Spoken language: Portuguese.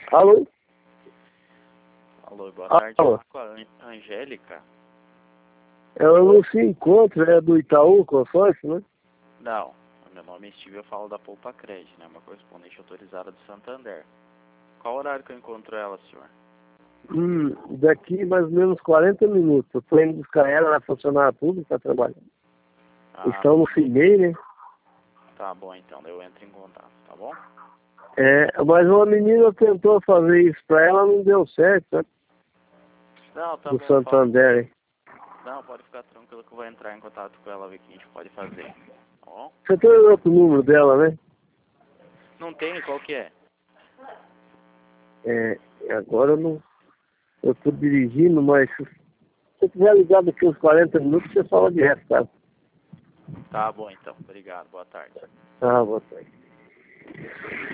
Alô? Alô, boa tarde. Alô? Com a Angélica? Ela não se encontra, é do Itaú, consórcio, né? Não. Meu nome é Steve, eu falo da Poupa Crédito, né? Uma correspondente autorizada do Santander. Qual horário que eu encontro ela, senhor? Daqui mais ou menos 40 minutos. Eu tô indo buscar ela na funcionária pública para trabalhar. Estão no CIMEI, né? Tá bom, então. Eu entro em contato, tá bom? Mas uma menina tentou fazer isso para ela, não deu certo, né? Não, tá Do bom. Santander, hein? Não, pode ficar tranquilo que eu vou entrar em contato com ela, ver o que a gente pode fazer. Tá bom? Você tem outro número dela, né? Não tem? Qual que é? Agora eu não... Eu tô dirigindo, mas se você quiser ligar daqui uns 40 minutos, você fala direto, tá? Tá bom, então. Obrigado. Boa tarde. Ah, boa tarde.